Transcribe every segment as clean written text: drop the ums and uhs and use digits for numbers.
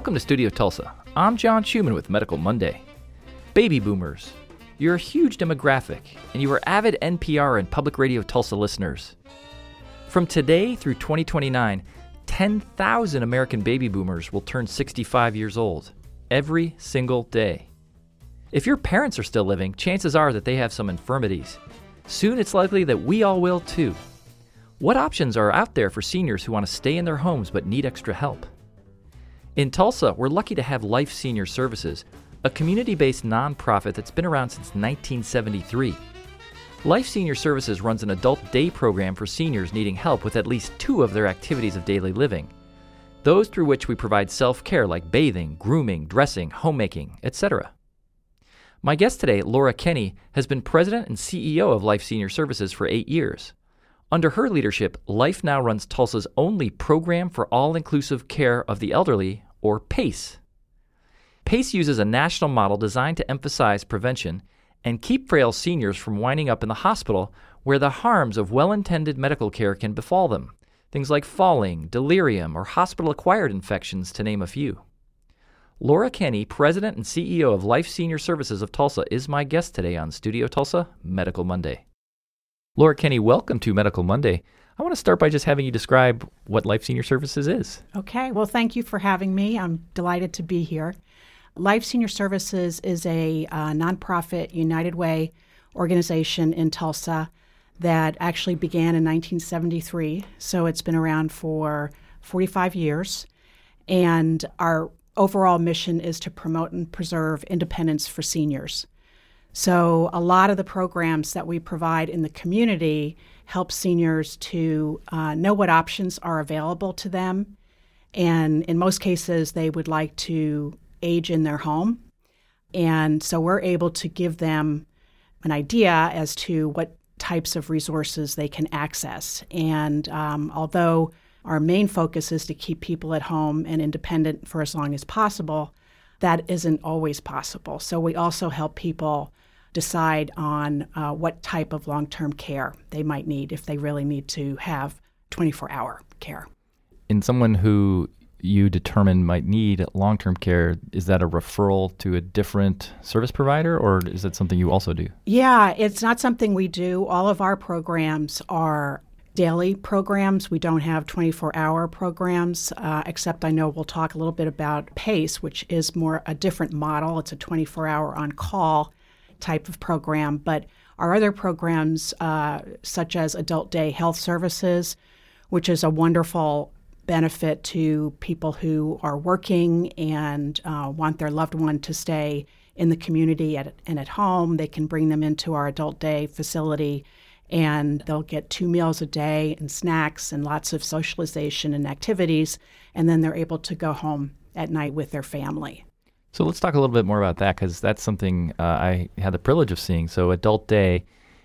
Welcome to Studio Tulsa. I'm John Schumann with Medical Monday. Baby boomers, you're a huge demographic, and you are avid NPR and Public Radio Tulsa listeners. From today through 2029, 10,000 American baby boomers will turn 65 years old every single day. If your parents are still living, chances are that they have some infirmities. Soon it's likely that we all will too. What options are out there for seniors who want to stay in their homes but need extra help? In Tulsa, we're lucky to have Life Senior Services, a community-based nonprofit that's been around since 1973. Life Senior Services runs an adult day program for seniors needing help with at least two of their activities of daily living, those through which we provide self-care like bathing, grooming, dressing, homemaking, etc. My guest today, Laura Kenny, has been president and CEO of Life Senior Services for 8 years. Under her leadership, Life now runs Tulsa's only Program for All-Inclusive Care of the Elderly, or PACE. PACE uses a national model designed to emphasize prevention and keep frail seniors from winding up in the hospital where the harms of well-intended medical care can befall them, things like falling, delirium, or hospital-acquired infections, to name a few. Laura Kenny, president and CEO of Life Senior Services of Tulsa, is my guest today on Studio Tulsa Medical Monday. Laura Kenny, welcome to Medical Monday. I want to start by just having you describe what Life Senior Services is. Okay. Well, thank you for having me. I'm delighted to be here. Life Senior Services is a nonprofit United Way organization in Tulsa that actually began in 1973. So it's been around for 45 years. And our overall mission is to promote and preserve independence for seniors. So a lot of the programs that we provide in the community help seniors to know what options are available to them. And in most cases, they would like to age in their home. And so we're able to give them an idea as to what types of resources they can access. And although our main focus is to keep people at home and independent for as long as possible, that isn't always possible. So we also help people decide on what type of long-term care they might need if they really need to have 24-hour care. In someone who you determine might need long-term care, is that a referral to a different service provider, or is that something you also do? Yeah, it's not something we do. All of our programs are daily programs. We don't have 24-hour programs, except I know we'll talk a little bit about PACE, which is more a different model. It's a 24-hour on-call type of program. But our other programs, such as Adult Day Health Services, which is a wonderful benefit to people who are working and want their loved one to stay in the community and at home. They can bring them into our Adult Day facility, and they'll get 2 meals a day and snacks and lots of socialization and activities, and then they're able to go home at night with their family. So let's talk a little bit more about that, because that's something I had the privilege of seeing. So Adult Day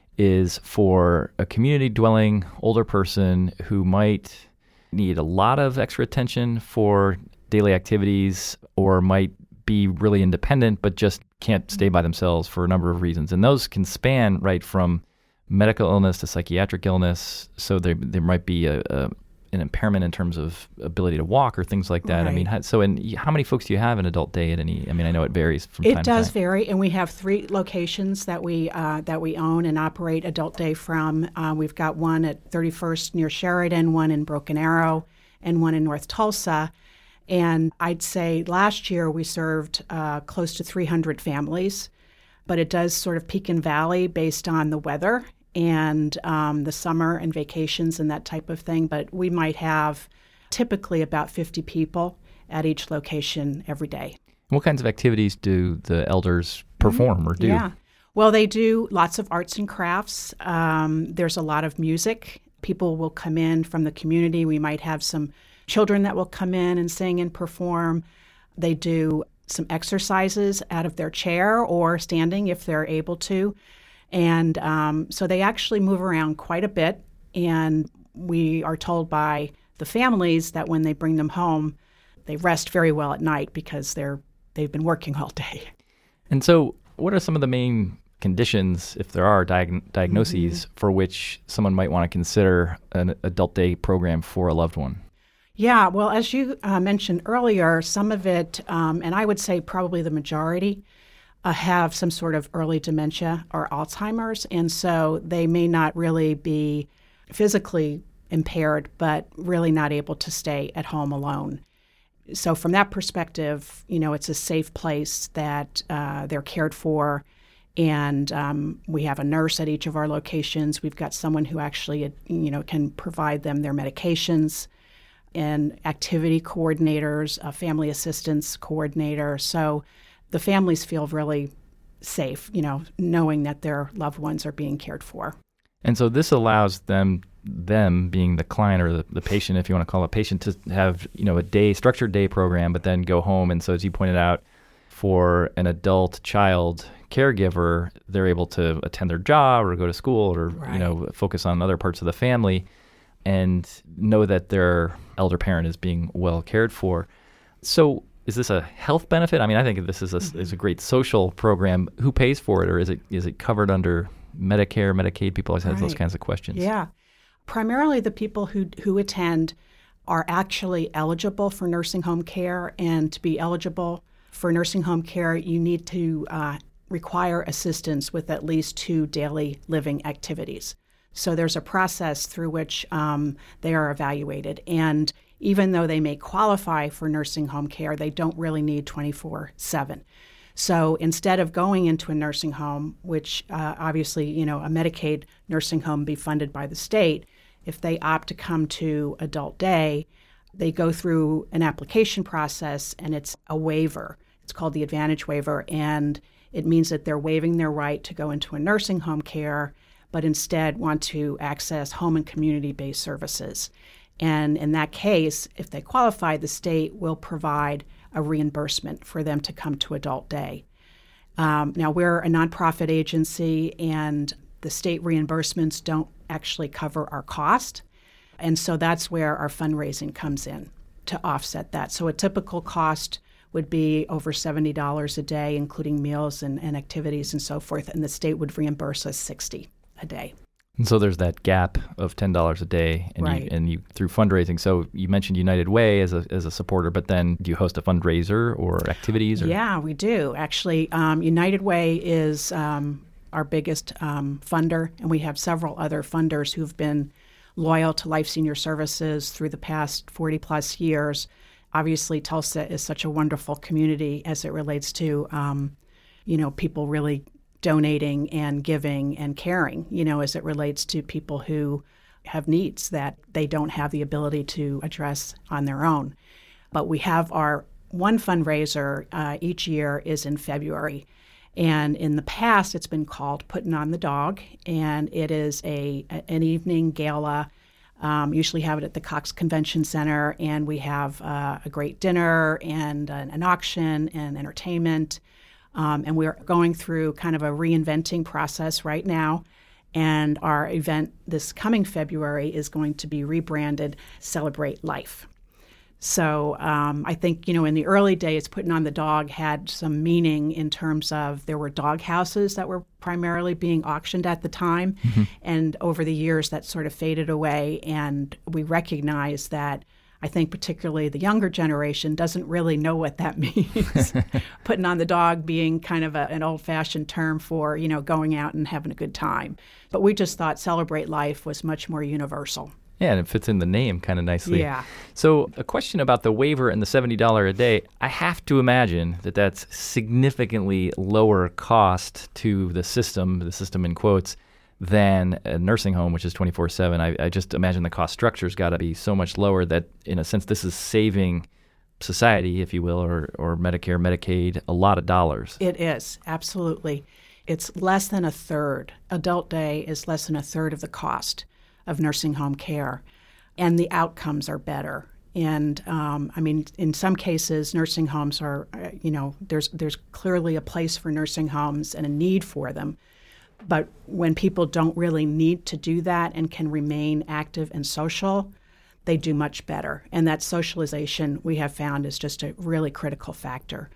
is for a community-dwelling older person who might need a lot of extra attention for daily activities or might be really independent but just can't stay by themselves for a number of reasons. And those can span right from medical illness to psychiatric illness. So there might be an impairment in terms of ability to walk or things like that. Right. I mean, how many folks do you have in Adult Day at any? I mean, I know it varies from time to time. It does vary, and we have 3 locations that we own and operate Adult Day from. We've got one at 31st near Sheridan, one in Broken Arrow, and one in North Tulsa. And I'd say last year we served close to 300 families, but it does sort of peak and valley based on the weather and the summer and vacations and that type of thing. But we might have typically about 50 people at each location every day. What kinds of activities do the elders perform or do? Yeah. Well, they do lots of arts and crafts. There's a lot of music. People will come in from the community. We might have some children that will come in and sing and perform. They do some exercises out of their chair or standing if they're able to. And so they actually move around quite a bit, and we are told by the families that when they bring them home, they rest very well at night because they've been working all day. And so what are some of the main conditions, if there are diagnoses, for which someone might want to consider an Adult Day program for a loved one? Yeah, well, as you mentioned earlier, some of it, and I would say probably the majority, have some sort of early dementia or Alzheimer's. And so they may not really be physically impaired, but really not able to stay at home alone. So from that perspective, it's a safe place that they're cared for. And we have a nurse at each of our locations. We've got someone who actually, can provide them their medications, and activity coordinators, a family assistance coordinator. So the families feel really safe, knowing that their loved ones are being cared for. And so this allows them being the client or the patient, if you want to call it a patient, to have, a structured day program, but then go home. And so as you pointed out, for an adult child caregiver, they're able to attend their job or go to school or, Right. Focus on other parts of the family and know that their elder parent is being well cared for. So is this a health benefit? I mean, I think this is a great social program. Who pays for it, or is it covered under Medicare, Medicaid? People always have those Right. kinds of questions. Yeah. Primarily the people who attend are actually eligible for nursing home care. And to be eligible for nursing home care, you need to require assistance with at least 2 daily living activities. So there's a process through which they are evaluated. And even though they may qualify for nursing home care, they don't really need 24/7. So instead of going into a nursing home, which obviously, a Medicaid nursing home be funded by the state, if they opt to come to adult day, they go through an application process and it's a waiver. It's called the Advantage Waiver, and it means that they're waiving their right to go into a nursing home care, but instead want to access home and community-based services. And in that case, if they qualify, the state will provide a reimbursement for them to come to adult day. Now, we're a nonprofit agency, and the state reimbursements don't actually cover our cost. And so that's where our fundraising comes in to offset that. So a typical cost would be over $70 a day, including meals and activities and so forth, and the state would reimburse us $60 a day. And so there's that gap of $10 a day, and Right. you through fundraising. So you mentioned United Way as a supporter, but then do you host a fundraiser or activities? Or? Yeah, we do. Actually, United Way is our biggest funder, and we have several other funders who've been loyal to Life Senior Services through the past 40-plus years. Obviously, Tulsa is such a wonderful community as it relates to, people really donating and giving and caring, as it relates to people who have needs that they don't have the ability to address on their own. But we have our one fundraiser each year is in February. And in the past, it's been called Putting on the Dog, and it is an evening gala. Usually have it at the Cox Convention Center, and we have a great dinner and an auction and entertainment. And we're going through kind of a reinventing process right now. And our event this coming February is going to be rebranded Celebrate Life. So I think, in the early days, Putting on the Dog had some meaning in terms of there were dog houses that were primarily being auctioned at the time. Mm-hmm. And over the years, that sort of faded away. And we recognize that I think particularly the younger generation doesn't really know what that means. Putting on the dog being kind of an old-fashioned term for, going out and having a good time. But we just thought Celebrate Life was much more universal. Yeah, and it fits in the name kind of nicely. Yeah. So a question about the waiver and the $70 a day. I have to imagine that that's significantly lower cost to the system in quotes, than a nursing home, which is 24/7. I just imagine the cost structure's got to be so much lower that, in a sense, this is saving society, if you will, or Medicare, Medicaid, a lot of dollars. It is, absolutely. It's less than a third. Adult day is less than a third of the cost of nursing home care, and the outcomes are better. And in some cases, nursing homes are, there's clearly a place for nursing homes and a need for them. But when people don't really need to do that and can remain active and social, they do much better. And that socialization, we have found, is just a really critical factor.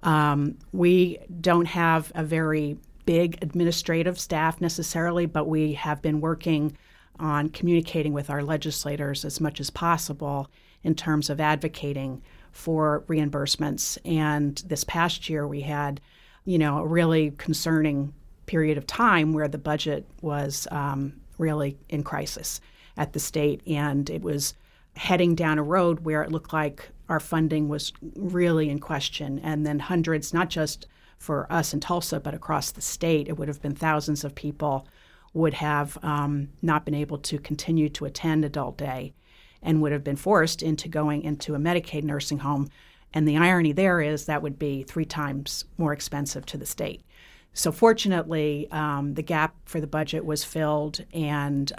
We don't have a very big administrative staff necessarily, but we have been working on communicating with our legislators as much as possible in terms of advocating for reimbursements. And this past year, we had, a really concerning period of time where the budget was really in crisis at the state, and it was heading down a road where it looked like our funding was really in question. And then hundreds, not just for us in Tulsa, but across the state, it would have been thousands of people would have not been able to continue to attend adult day and would have been forced into going into a Medicaid nursing home. And the irony there is that would be 3 times more expensive to the state. So fortunately, the gap for the budget was filled, and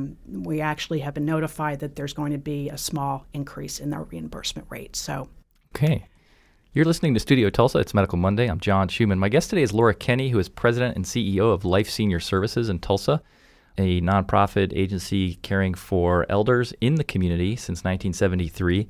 we actually have been notified that there's going to be a small increase in our reimbursement rate. So, okay. You're listening to Studio Tulsa. It's Medical Monday. I'm John Schumann. My guest today is Laura Kenney, who is president and CEO of Life Senior Services in Tulsa, a nonprofit agency caring for elders in the community since 1973.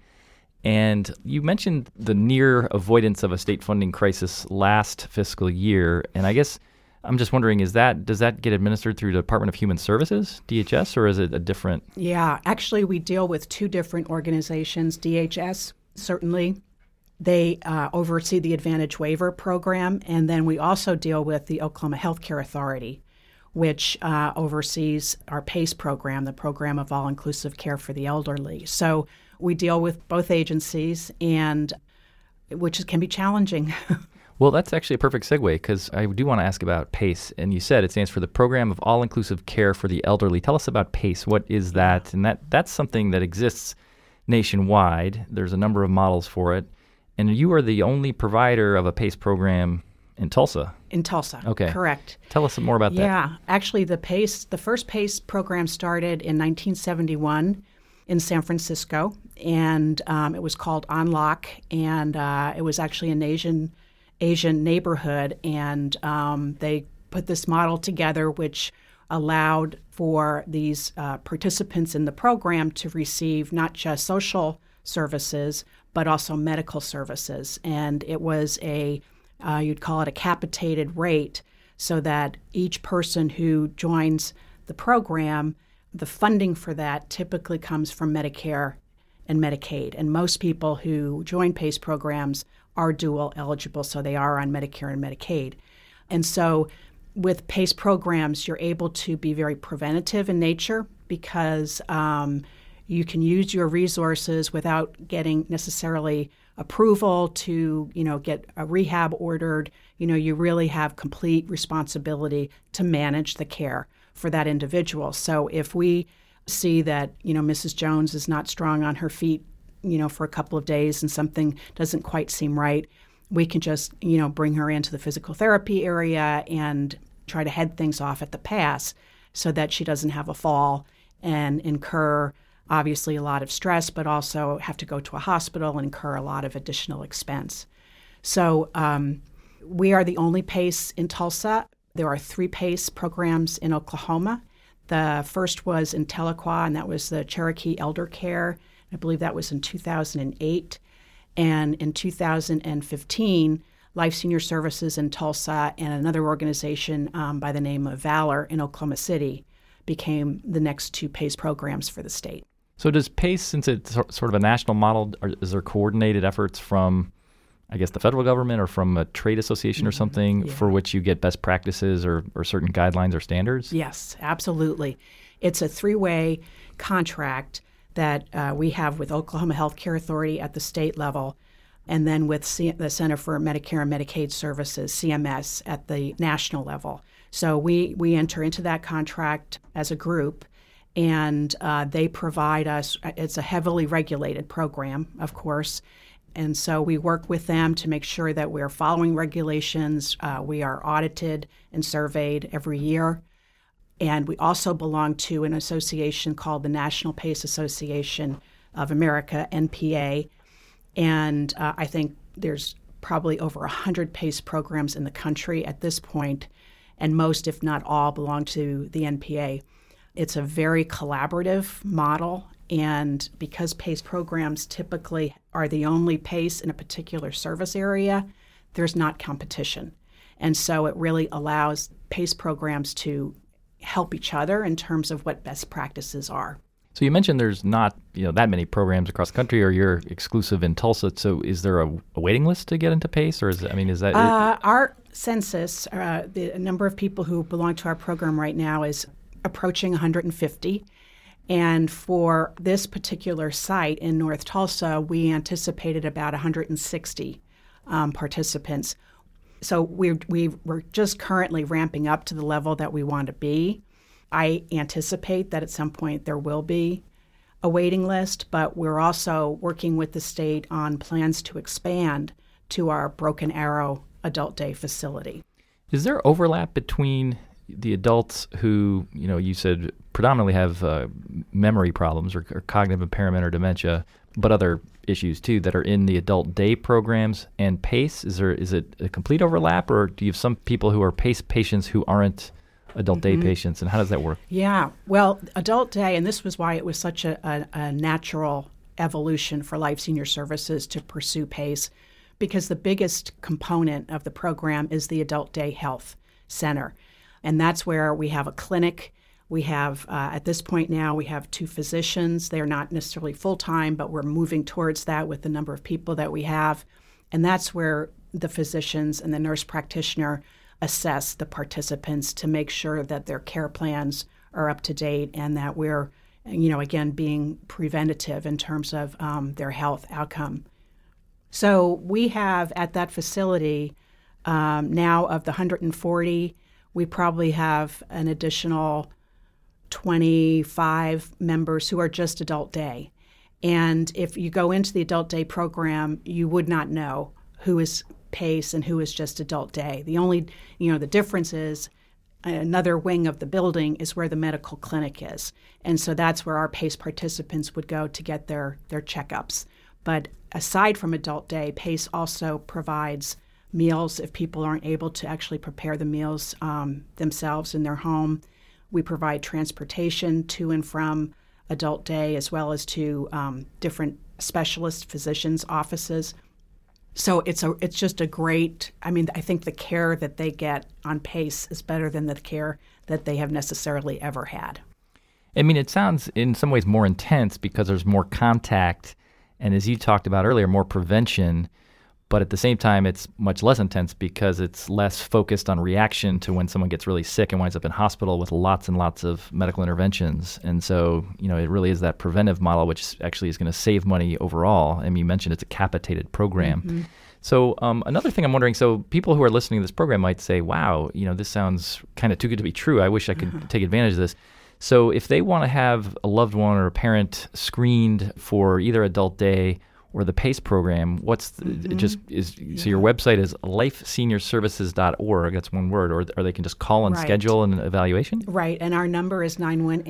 And you mentioned the near avoidance of a state funding crisis last fiscal year. And I guess I'm just wondering, does that get administered through the Department of Human Services, DHS, or is it a different? Yeah, actually, we deal with 2 different organizations. DHS, certainly, they oversee the Advantage Waiver Program. And then we also deal with the Oklahoma Healthcare Authority, which oversees our PACE program, the Program of All-Inclusive Care for the Elderly. So we deal with both agencies, and which can be challenging. Well, that's actually a perfect segue, because I do want to ask about PACE. And you said it stands for the Program of All-Inclusive Care for the Elderly. Tell us about PACE. What is that? And that's something that exists nationwide. There's a number of models for it. And you are the only provider of a PACE program in Tulsa. In Tulsa, okay. Correct. Tell us some more about that. Yeah, actually the first PACE program started in 1971 in San Francisco, and it was called Unlock, and it was actually an Asian neighborhood, and they put this model together which allowed for these participants in the program to receive not just social services, but also medical services. And it was you'd call it a capitated rate, so that each person who joins the program, the funding for that typically comes from Medicare and Medicaid. And most people who join PACE programs are dual eligible, so they are on Medicare and Medicaid. And so with PACE programs, you're able to be very preventative in nature, because you can use your resources without getting necessarily approval to, get a rehab ordered. You really have complete responsibility to manage the care for that individual. So if we see that, Mrs. Jones is not strong on her feet, for a couple of days and something doesn't quite seem right, we can just, bring her into the physical therapy area and try to head things off at the pass so that she doesn't have a fall and incur obviously a lot of stress, but also have to go to a hospital and incur a lot of additional expense. So we are the only PACE in Tulsa. There are 3 PACE programs in Oklahoma. The first was in Tahlequah, and that was the Cherokee Elder Care. I believe that was in 2008. And in 2015, Life Senior Services in Tulsa and another organization by the name of Valor in Oklahoma City became the next 2 PACE programs for the state. So does PACE, since it's sort of a national model, is there coordinated efforts from, I guess, the federal government or from a trade association or something for which you get best practices or certain guidelines or standards? Yes, absolutely. It's a 3-way contract that we have with Oklahoma Healthcare Authority at the state level, and then with the Center for Medicare and Medicaid Services, CMS, at the national level. So we enter into that contract as a group, and they provide us, it's a heavily regulated program, of course, and so we work with them to make sure that we're following regulations. We are audited and surveyed every year. And we also belong to an association called the National PACE Association of America, NPA. And I think there's probably over 100 PACE programs in the country at this point, and most, if not all, belong to the NPA. It's a very collaborative model, and because PACE programs typically are the only PACE in a particular service area, there's not competition. And so it really allows PACE programs to help each other in terms of what best practices are. So you mentioned there's not that many programs across the country, or you're exclusive in Tulsa. So is there a waiting list to get into PACE, or is that? Our census, the number of people who belong to our program right now is approaching 150. And for this particular site in North Tulsa, we anticipated about 160 participants. So we're just currently ramping up to the level that we want to be. I anticipate that at some point there will be a waiting list, but we're also working with the state on plans to expand to our Broken Arrow Adult Day facility. Is there overlap between the adults who, you said predominantly have memory problems or cognitive impairment or dementia, but other issues too that are in the adult day programs and PACE? Is it a complete overlap, or do you have some people who are PACE patients who aren't adult day patients, and how does that work? Yeah, well, adult day, and this was why it was such a natural evolution for Life Senior Services to pursue PACE, because the biggest component of the program is the Adult Day Health Center. And that's where we have a clinic. We have, at this point now, we have 2 physicians. They're not necessarily full-time, but we're moving towards that with the number of people that we have. And that's where the physicians and the nurse practitioner assess the participants to make sure that their care plans are up to date and that we're, again, being preventative in terms of their health outcome. So we have at that facility now of the 140, we probably have an additional 25 members who are just adult day. And if you go into the adult day program, you would not know who is PACE and who is just adult day. The only, the difference is another wing of the building is where the medical clinic is. And so that's where our PACE participants would go to get their checkups. But aside from adult day, PACE also provides meals if people aren't able to actually prepare the meals themselves in their home. We provide transportation to and from adult day as well as to different specialist physicians' offices. So it's just a great, I think the care that they get on PACE is better than the care that they have necessarily ever had. It sounds in some ways more intense because there's more contact and, as you talked about earlier, more prevention. But at the same time, it's much less intense because it's less focused on reaction to when someone gets really sick and winds up in hospital with lots and lots of medical interventions. And so, it really is that preventive model, which actually is going to save money overall. And you mentioned it's a capitated program. Mm-hmm. So another thing I'm wondering, so people who are listening to this program might say, wow, this sounds kind of too good to be true. I wish I could take advantage of this. So if they want to have a loved one or a parent screened for either adult day or the PACE program, so your website is lifeseniorservices.org, that's one word, or they can just call and schedule an evaluation? Right, and our number is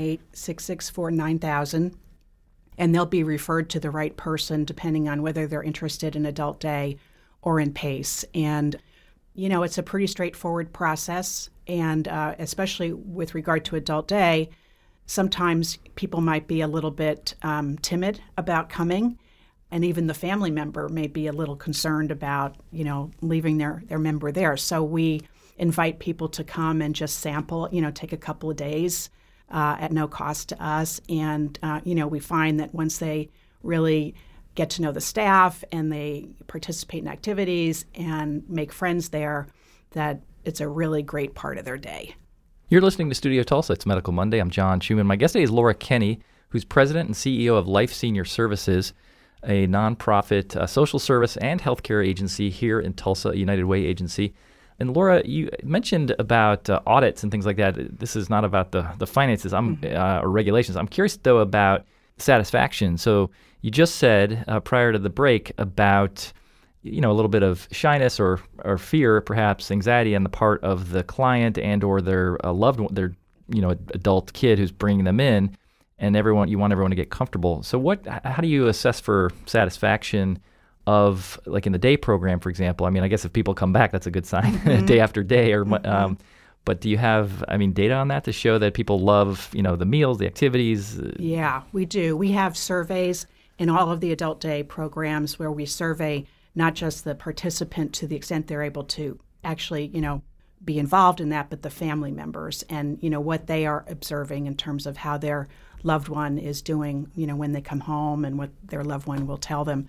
918-664-9000, and they'll be referred to the right person depending on whether they're interested in adult day or in PACE. And, it's a pretty straightforward process, and especially with regard to adult day, sometimes people might be a little bit timid about coming. And even the family member may be a little concerned about, leaving their member there. So we invite people to come and just sample, take a couple of days at no cost to us. And, we find that once they really get to know the staff and they participate in activities and make friends there, that it's a really great part of their day. You're listening to Studio Tulsa. It's Medical Monday. I'm John Schumann. My guest today is Laura Kenny, who's president and CEO of Life Senior Services, a nonprofit social service and healthcare agency here in Tulsa, a United Way agency. And Laura, you mentioned about audits and things like that. This is not about the finances or regulations. I'm curious, though, about satisfaction. So you just said prior to the break about a little bit of shyness or fear, perhaps anxiety on the part of the client and or their loved one, their adult kid who's bringing them in. And you want everyone to get comfortable. So how do you assess for satisfaction of, like in the day program, for example? I guess if people come back, that's a good sign, day after day. But do you have, data on that to show that people love, the meals, the activities? Yeah, we do. We have surveys in all of the adult day programs where we survey not just the participant to the extent they're able to actually, be involved in that, but the family members and, what they are observing in terms of how their loved one is doing, when they come home and what their loved one will tell them.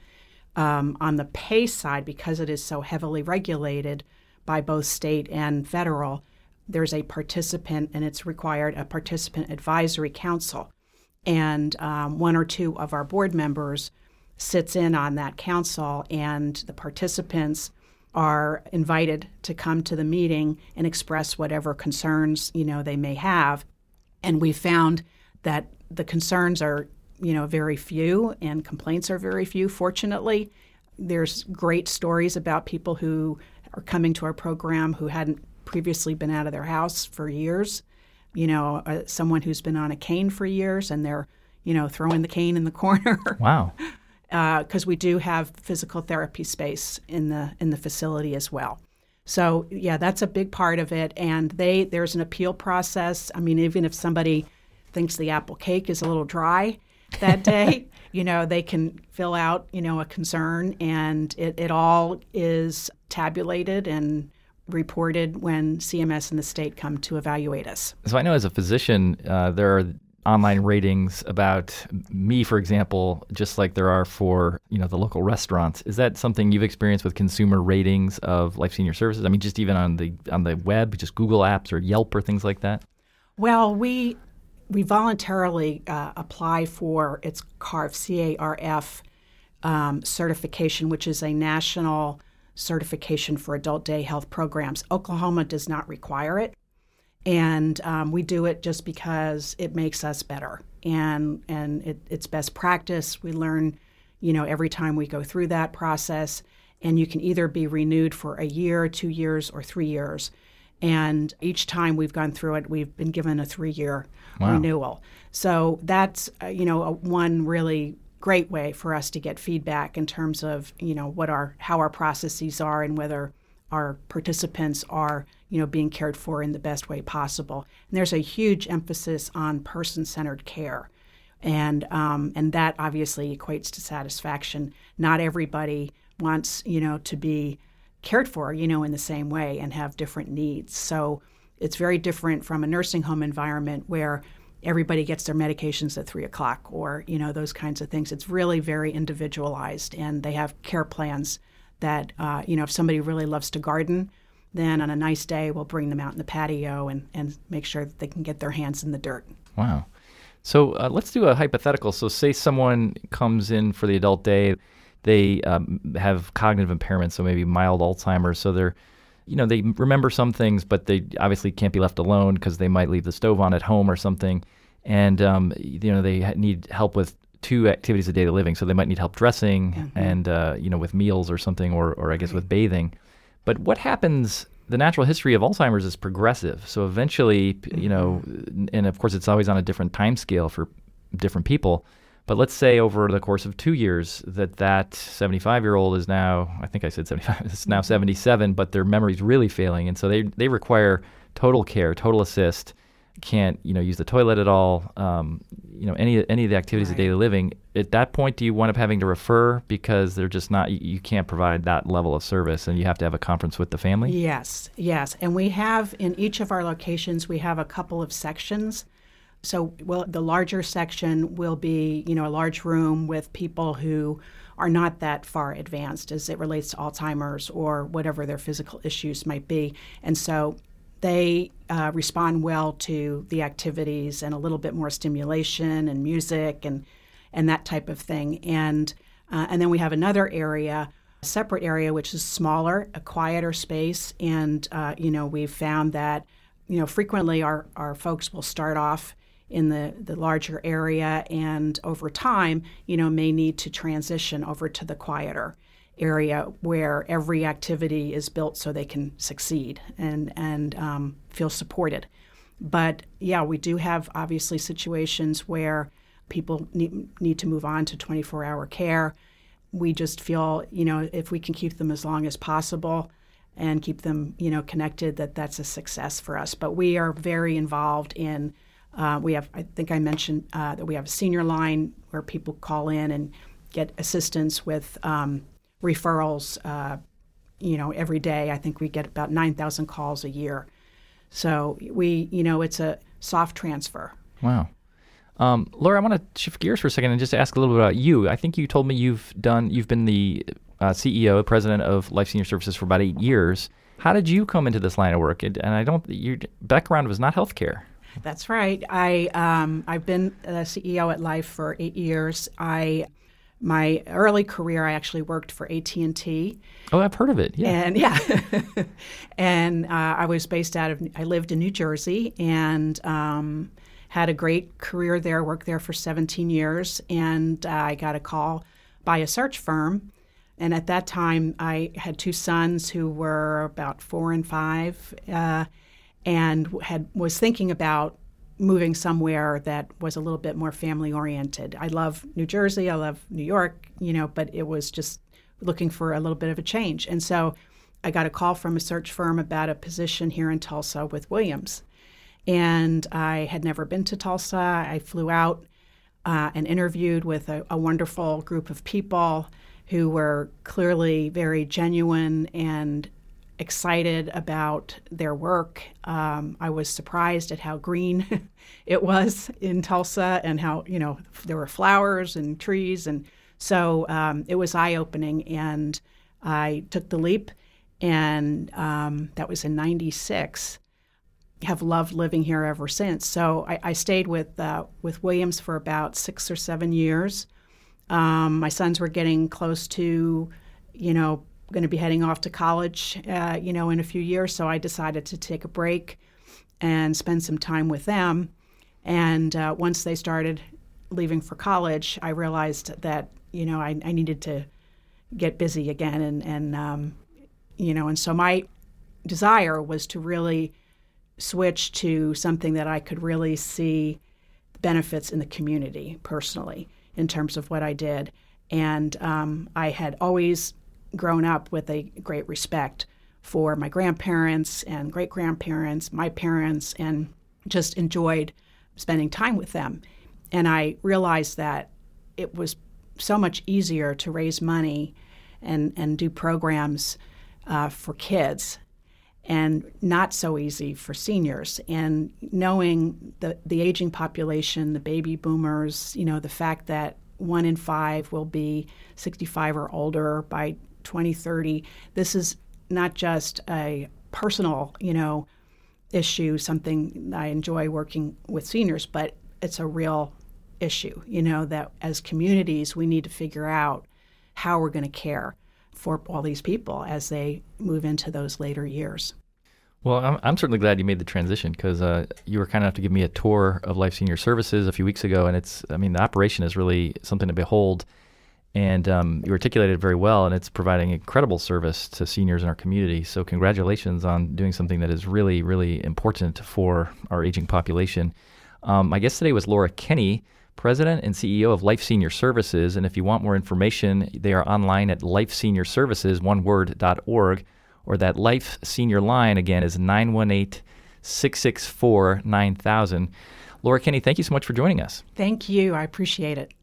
On the pay side, because it is so heavily regulated by both state and federal, there's a participant, and it's required a participant advisory council. And one or two of our board members sits in on that council, and the participants are invited to come to the meeting and express whatever concerns, they may have. And we found that the concerns are, very few and complaints are very few, fortunately. There's great stories about people who are coming to our program who hadn't previously been out of their house for years. Someone who's been on a cane for years and they're, throwing the cane in the corner. Wow. Because we do have physical therapy space in the facility as well. So, yeah, that's a big part of it. And there's an appeal process. I mean, even if somebody thinks the apple cake is a little dry that day, they can fill out, a concern, and it all is tabulated and reported when CMS and the state come to evaluate us. So I know as a physician, there are online ratings about me, for example, just like there are for, the local restaurants. Is that something you've experienced with consumer ratings of Life Senior Services? I mean, just even on the web, just Google apps or Yelp or things like that? Well, we voluntarily apply for its CARF, C-A-R-F certification, which is a national certification for adult day health programs. Oklahoma does not require it. And we do it just because it makes us better. And it's best practice. We learn, every time we go through that process. And you can either be renewed for a year, 2 years, or 3 years. And each time we've gone through it, we've been given a 3-year renewal. So that's, one really great way for us to get feedback in terms of, how our processes are and whether our participants are, being cared for in the best way possible. And there's a huge emphasis on person-centered care. And that obviously equates to satisfaction. Not everybody wants, to be cared for, in the same way and have different needs. So it's very different from a nursing home environment where everybody gets their medications at 3 o'clock or, those kinds of things. It's really very individualized, and they have care plans that, if somebody really loves to garden, then on a nice day, we'll bring them out in the patio and make sure that they can get their hands in the dirt. Wow. So let's do a hypothetical. So say someone comes in for the adult day. They have cognitive impairment, so maybe mild Alzheimer's. So they're, they remember some things, but they obviously can't be left alone because they might leave the stove on at home or something. And, they need help with 2 activities of daily living. So they might need help dressing and, with meals or something, or I guess with bathing. But what happens, the natural history of Alzheimer's is progressive. So eventually, and of course it's always on a different time scale for different people. But let's say over the course of 2 years that 75-year-old is now, I think I said 75, it's now 77, but their memory's really failing. And so they require total care, total assist, can't, use the toilet at all, any of the activities of daily living. At that point, do you wind up having to refer because they're just not, you can't provide that level of service and you have to have a conference with the family? Yes. And we have, in each of our locations, we have a couple of sections. So, the larger section will be, a large room with people who are not that far advanced as it relates to Alzheimer's or whatever their physical issues might be. And so they respond well to the activities and a little bit more stimulation and music and that type of thing. And then we have another area, a separate area, which is smaller, a quieter space. And, we've found that, frequently our folks will start off in the larger area and over time, may need to transition over to the quieter area where every activity is built so they can succeed and feel supported. But yeah, we do have obviously situations where people need to move on to 24-hour care. We just feel, if we can keep them as long as possible and keep them, connected, that's a success for us. But we are very involved in, I think I mentioned that we have a senior line where people call in and get assistance with referrals, every day. I think we get about 9,000 calls a year. So it's a soft transfer. Wow. Laura, I want to shift gears for a second and just ask a little bit about you. I think you told me you've been the CEO, president of Life Senior Services for about 8 years. How did you come into this line of work? And your background was not healthcare. That's right. I've been the CEO at Life for 8 years. My early career, I actually worked for AT&T. Oh, I've heard of it. Yeah. And and I was I lived in New Jersey and had a great career there, worked there for 17 years. And I got a call by a search firm. And at that time, I had 2 sons who were about 4 and 5 and was thinking about moving somewhere that was a little bit more family-oriented. I love New Jersey, I love New York, but it was just looking for a little bit of a change. And so I got a call from a search firm about a position here in Tulsa with Williams. And I had never been to Tulsa. I flew out and interviewed with a wonderful group of people who were clearly very genuine and excited about their work. I was surprised at how green it was in Tulsa and how, there were flowers and trees. And so it was eye-opening, and I took the leap, and that was in 96. Have loved living here ever since. So I stayed with Williams for about 6 or 7 years. My sons were getting close to, going to be heading off to college, in a few years. So I decided to take a break and spend some time with them. And once they started leaving for college, I realized that, I needed to get busy again. And so my desire was to really switch to something that I could really see benefits in the community personally in terms of what I did. And I had always grown up with a great respect for my grandparents and great-grandparents, my parents, and just enjoyed spending time with them. And I realized that it was so much easier to raise money and do programs for kids and not so easy for seniors. And knowing the aging population, the baby boomers, the fact that 1 in 5 will be 65 or older by 2030. This is not just a personal, issue, something I enjoy working with seniors, but it's a real issue, that as communities we need to figure out how we're going to care for all these people as they move into those later years. Well, I'm certainly glad you made the transition because you were kind enough to give me a tour of Life Senior Services a few weeks ago, and the operation is really something to behold. And you articulated it very well, and it's providing incredible service to seniors in our community. So congratulations on doing something that is really, really important for our aging population. My guest today was Laura Kenney, President and CEO of Life Senior Services. And if you want more information, they are online at lifeseniorservices.org, or that Life Senior line, again, is 918-664-9000. Laura Kenney, thank you so much for joining us. Thank you. I appreciate it.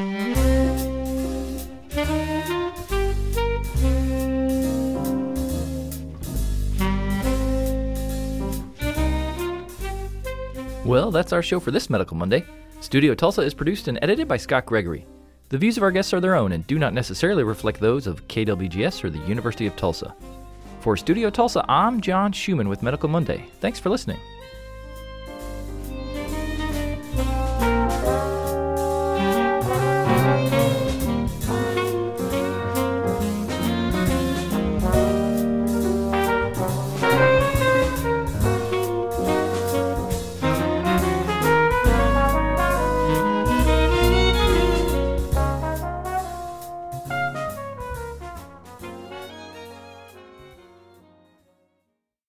Well, that's our show for this Medical Monday. Studio Tulsa is produced and edited by Scott Gregory. The views of our guests are their own and do not necessarily reflect those of KWGS or the University of Tulsa. For Studio Tulsa, I'm John Schumann with Medical Monday. Thanks for listening.